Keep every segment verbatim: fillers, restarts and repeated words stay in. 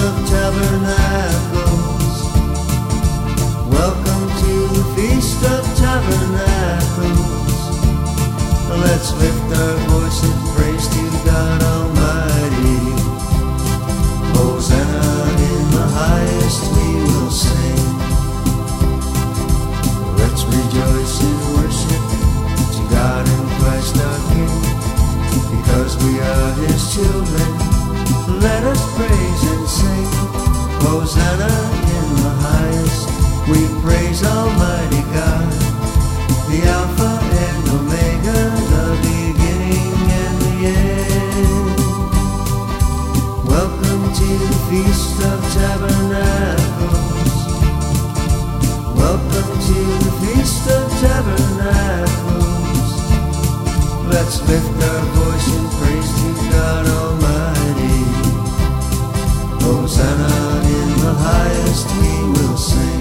of Tabernacles. Welcome to the Feast of Tabernacles. Let's lift our voice in praise to God Almighty. Hosanna in the highest we will sing. Let's rejoice in worship to God in Christ our King. Because we are His children, let us praise and sing. Hosanna in the highest, we praise Almighty God, the Alpha and Omega, the beginning and the end. Welcome to the Feast of Tabernacles. Welcome to the Feast of Tabernacles. Let's lift our voice in praise to God Almighty. Hosanna in the highest we will sing.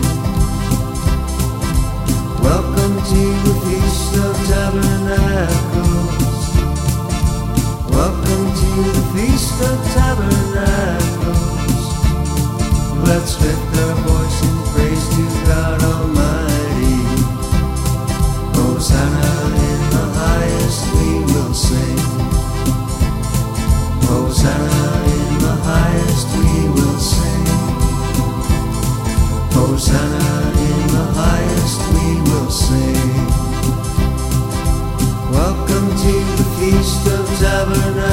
Welcome to the Feast of Tabernacles. Welcome to the Feast of Tabernacles. Let's lift our voice in praise to God Almighty. Hosanna in the highest we will sing. Hosanna in the highest we will sing. Hosanna in the highest we will sing. Welcome to the Feast of Tabernacles.